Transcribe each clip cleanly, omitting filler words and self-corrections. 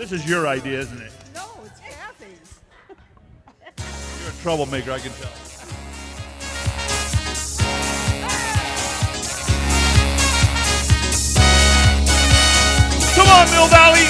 This is your idea, isn't it? No, it's Kathy's. You're a troublemaker, I can tell. Come on, Mill Valley!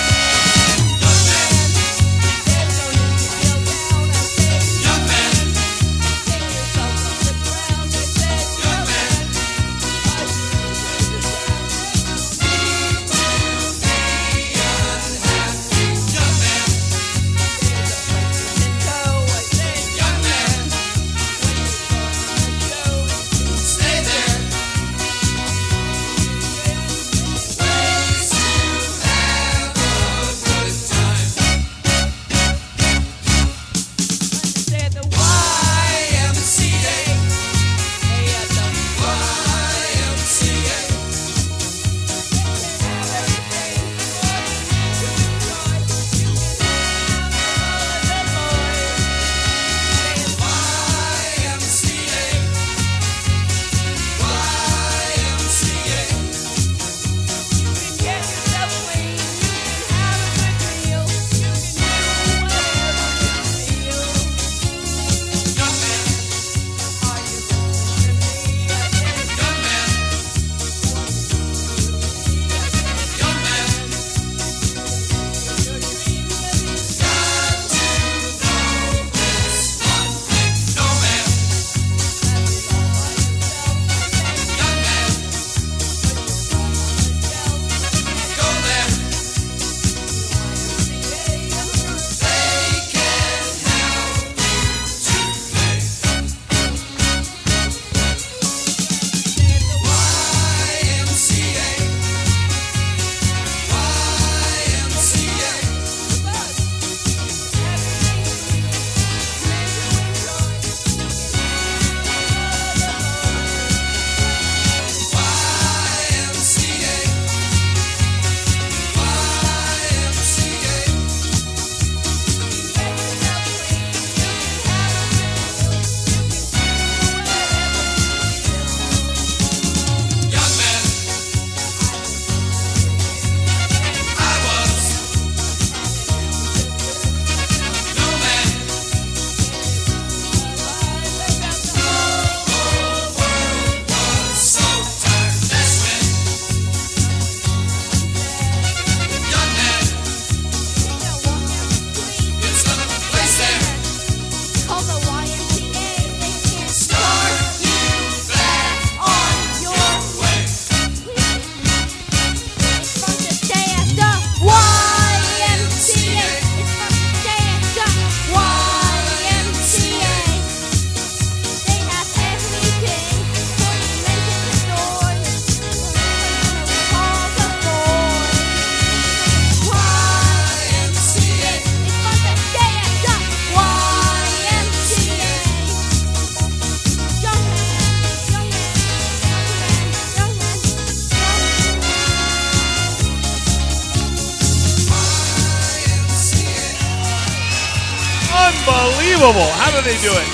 Unbelievable. How do they do it?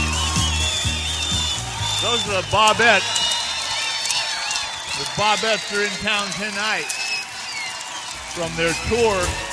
Those are the Bobettes. The Bobettes are in town tonight from their tour